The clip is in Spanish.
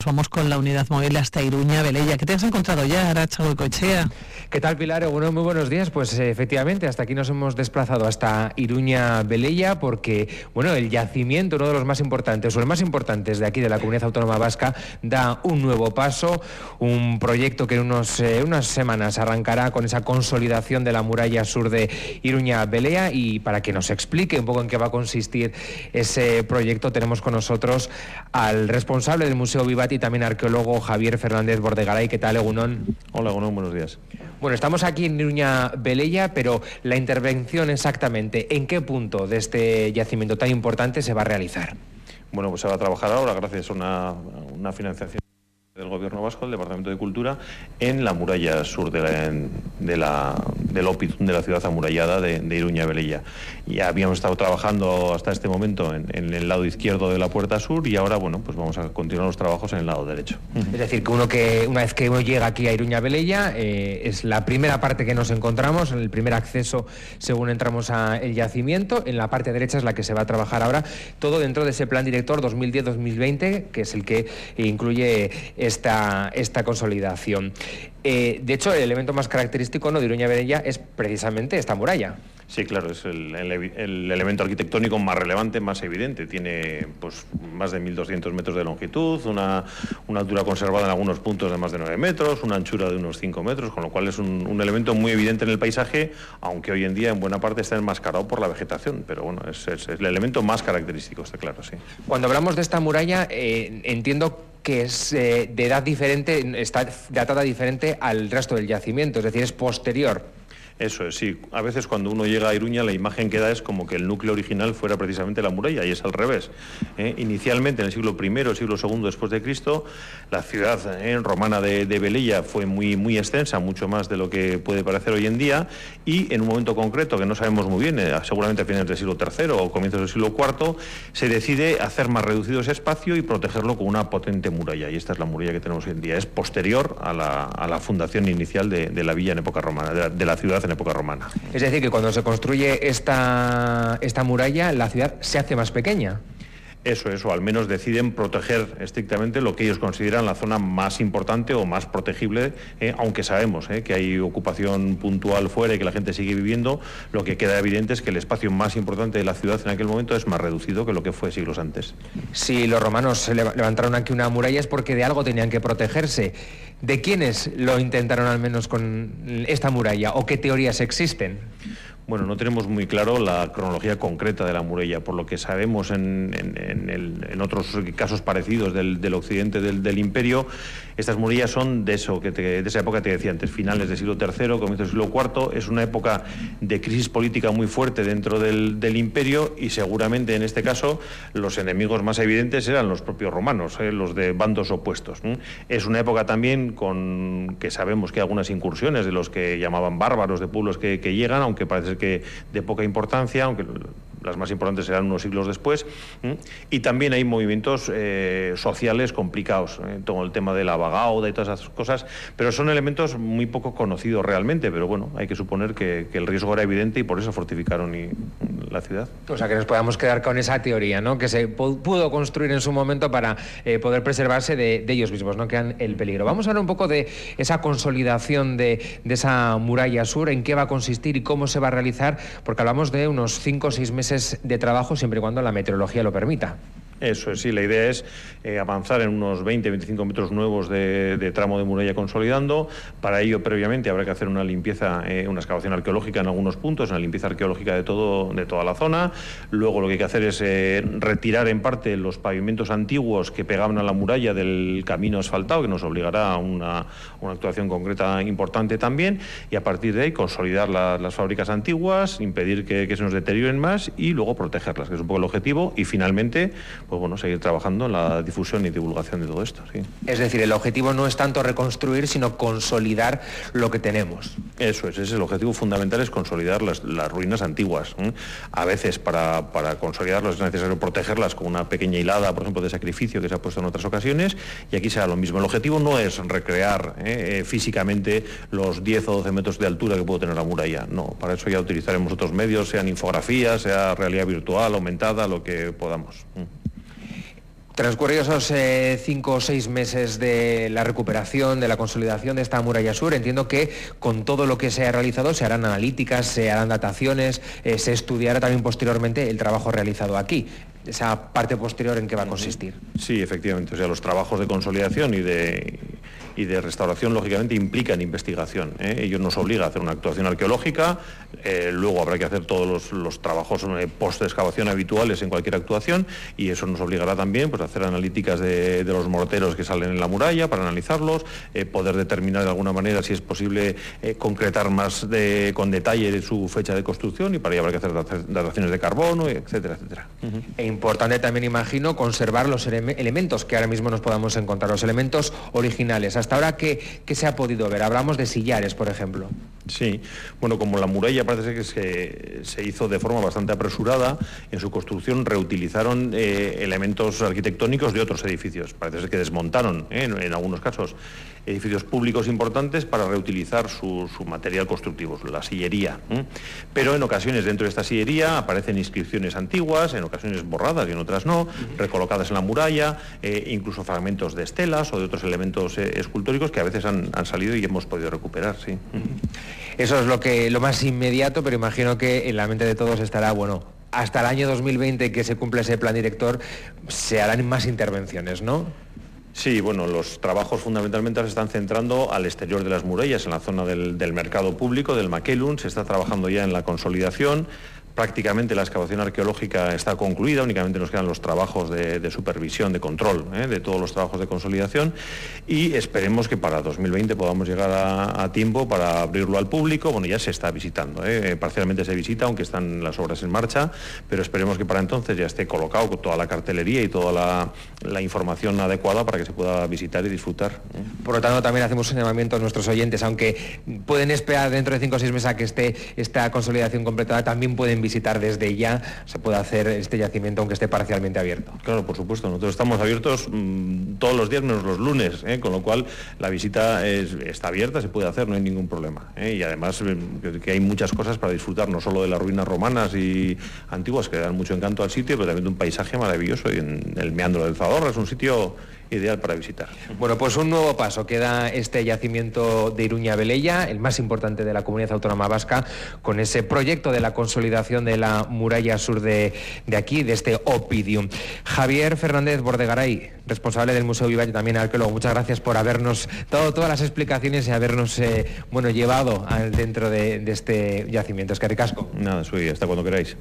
Vamos con la unidad móvil hasta Iruña, Velella. ¿Qué te has encontrado ya, Arantxa Goicoechea? ¿Qué tal, Pilar? Bueno, muy buenos días. Pues efectivamente, hasta aquí nos hemos desplazado hasta Iruña, Velella, porque bueno, el yacimiento, uno de los más importantes, o el más importantes de aquí de la Comunidad Autónoma Vasca, da un nuevo paso, un proyecto que en unas semanas arrancará con esa consolidación de la muralla sur de Iruña, Velella. Y para que nos explique un poco en qué va a consistir ese proyecto, tenemos con nosotros al responsable del Museo Vivat y también arqueólogo Javier Fernández Bordegaray. ¿Qué tal, Egunon? Hola, Egunon, buenos días. Bueno, estamos aquí en Iruña, Velella, pero la intervención exactamente, ¿en qué punto de este yacimiento tan importante se va a realizar? Bueno, pues se va a trabajar ahora gracias a una financiación del Gobierno vasco, del Departamento de Cultura, en la muralla sur del Opitún de la ciudad amurallada de Iruña, Velella. Ya habíamos estado trabajando hasta este momento en el lado izquierdo de la puerta sur y ahora, bueno, pues vamos a continuar los trabajos en el lado derecho. Es decir, que una vez que uno llega aquí a Iruña, Velella, es la primera parte que nos encontramos, en el primer acceso según entramos al yacimiento. En la parte derecha es la que se va a trabajar ahora, todo dentro de ese plan director 2010-2020, que es el que incluye esta consolidación. De hecho, el elemento más característico, ¿no?, de Iruña, Velella es precisamente esta muralla. Sí, claro, es el elemento arquitectónico más relevante, más evidente. Tiene pues más de 1.200 metros de longitud, una altura conservada en algunos puntos de más de 9 metros, una anchura de unos 5 metros, con lo cual es un elemento muy evidente en el paisaje, aunque hoy en día en buena parte está enmascarado por la vegetación. Pero bueno, es el elemento más característico, está claro, sí. Cuando hablamos de esta muralla, entiendo que es de edad diferente, está datada diferente al resto del yacimiento, es decir, es posterior. Eso es, sí. A veces cuando uno llega a Iruña la imagen que da es como que el núcleo original fuera precisamente la muralla, y es al revés. Inicialmente, en el siglo I, siglo II después de Cristo, la ciudad romana de Velella fue muy extensa, mucho más de lo que puede parecer hoy en día, y en un momento concreto que no sabemos muy bien, seguramente a finales del siglo III o comienzos del siglo IV, se decide hacer más reducido ese espacio y protegerlo con una potente muralla, y esta es la muralla que tenemos hoy en día. Es posterior a la fundación inicial de la villa en época romana, de la ciudad en época romana. Es decir, que cuando se construye esta muralla, la ciudad se hace más pequeña. Eso, o al menos deciden proteger estrictamente lo que ellos consideran la zona más importante o más protegible, aunque sabemos que hay ocupación puntual fuera y que la gente sigue viviendo. Lo que queda evidente es que el espacio más importante de la ciudad en aquel momento es más reducido que lo que fue siglos antes. Si los romanos levantaron aquí una muralla es porque de algo tenían que protegerse. ¿De quiénes lo intentaron al menos con esta muralla o qué teorías existen? Bueno, no tenemos muy claro la cronología concreta de la muralla, por lo que sabemos en otros casos parecidos del occidente del imperio. Estas murallas son de esa época, te decía antes, finales del siglo III, comienzos del siglo IV. Es una época de crisis política muy fuerte dentro del imperio, y seguramente en este caso los enemigos más evidentes eran los propios romanos, los de bandos opuestos. Es una época también que sabemos que hay algunas incursiones de los que llamaban bárbaros, de pueblos que llegan, aunque parece que de poca importancia, aunque las más importantes serán unos siglos después. Y también hay movimientos sociales complicados, todo el tema de la vagauda y todas esas cosas, pero son elementos muy poco conocidos realmente. Pero bueno, hay que suponer que el riesgo era evidente y por eso fortificaron la ciudad. O sea, que nos podamos quedar con esa teoría, ¿no?, que se pudo construir en su momento para poder preservarse de ellos mismos, no quedan el peligro. Vamos a hablar un poco de esa consolidación de esa muralla sur, en qué va a consistir y cómo se va a realizar, porque hablamos de unos 5 o 6 meses de trabajo, siempre y cuando la meteorología lo permita. Eso es, sí, la idea es avanzar en unos 20-25 metros nuevos de tramo de muralla consolidando. Para ello, previamente, habrá que hacer una limpieza, una excavación arqueológica en algunos puntos, una limpieza arqueológica de toda la zona. Luego lo que hay que hacer es retirar en parte los pavimentos antiguos que pegaban a la muralla del camino asfaltado, que nos obligará a una actuación concreta importante también, y a partir de ahí consolidar las fábricas antiguas, impedir que se nos deterioren más y luego protegerlas, que es un poco el objetivo, y finalmente pues bueno, seguir trabajando en la difusión y divulgación de todo esto. Sí. Es decir, el objetivo no es tanto reconstruir, sino consolidar lo que tenemos. Eso es, el objetivo fundamental es consolidar las ruinas antiguas. A veces para consolidarlas es necesario protegerlas con una pequeña hilada, por ejemplo, de sacrificio que se ha puesto en otras ocasiones, y aquí será lo mismo. El objetivo no es recrear físicamente los 10 o 12 metros de altura que puede tener la muralla, no, para eso ya utilizaremos otros medios, sean infografías, sea realidad virtual, aumentada, lo que podamos. Transcurridos esos 5 o 6 meses de la recuperación, de la consolidación de esta muralla sur, entiendo que con todo lo que se ha realizado se harán analíticas, se harán dataciones, se estudiará también posteriormente el trabajo realizado aquí. Esa parte posterior, ¿en qué va a consistir? Sí, efectivamente. O sea, los trabajos de consolidación y de restauración, lógicamente, implican investigación. Ello nos obliga a hacer una actuación arqueológica, luego habrá que hacer todos los trabajos post-excavación habituales en cualquier actuación, y eso nos obligará también pues, a hacer analíticas de los morteros que salen en la muralla para analizarlos, poder determinar de alguna manera si es posible concretar más con detalle de su fecha de construcción, y para ello habrá que hacer dataciones de carbono, etcétera, etcétera. E importante también, imagino, conservar los elementos que ahora mismo nos podamos encontrar, los elementos originales. Hasta ahora, ¿qué se ha podido ver? Hablamos de sillares, por ejemplo. Sí, bueno, como la muralla parece ser que se hizo de forma bastante apresurada, en su construcción reutilizaron elementos arquitectónicos de otros edificios. Parece ser que desmontaron, en algunos casos, edificios públicos importantes para reutilizar su material constructivo, la sillería. Pero en ocasiones dentro de esta sillería aparecen inscripciones antiguas, en ocasiones borradas y en otras no, recolocadas en la muralla, incluso fragmentos de estelas o de otros elementos escultóricos que a veces han salido y hemos podido recuperar, sí. Eso es lo más inmediato, pero imagino que en la mente de todos estará, bueno, hasta el año 2020 que se cumpla ese plan director, se harán más intervenciones, ¿no? Sí, bueno, los trabajos fundamentalmente se están centrando al exterior de las murallas, en la zona del mercado público, del Maquelun. Se está trabajando ya en la consolidación. Prácticamente la excavación arqueológica está concluida, únicamente nos quedan los trabajos de supervisión, de control, de todos los trabajos de consolidación, y esperemos que para 2020 podamos llegar a tiempo para abrirlo al público. Bueno, ya se está visitando, parcialmente se visita, aunque están las obras en marcha, pero esperemos que para entonces ya esté colocado con toda la cartelería y toda la información adecuada para que se pueda visitar y disfrutar. Por lo tanto, también hacemos un llamamiento a nuestros oyentes, aunque pueden esperar dentro de 5 o 6 meses a que esté esta consolidación completada, también pueden visitar desde ya, se puede hacer este yacimiento aunque esté parcialmente abierto. Claro, por supuesto, nosotros estamos abiertos todos los días menos los lunes, con lo cual la visita está abierta, se puede hacer, no hay ningún problema. Y además que hay muchas cosas para disfrutar, no solo de las ruinas romanas y antiguas que dan mucho encanto al sitio, pero también de un paisaje maravilloso, y en el meandro del Zadorra es un sitio ideal para visitar. Bueno, pues un nuevo paso queda este yacimiento de Iruña Velella, el más importante de la Comunidad Autónoma Vasca, con ese proyecto de la consolidación de la muralla sur de aquí, de este Opidium. Javier Fernández Bordegaray, responsable del Museo Vivalle, también arqueólogo, muchas gracias por habernos dado todas las explicaciones y habernos llevado dentro de este yacimiento. Es que ricasco. Nada, soy hasta cuando queráis.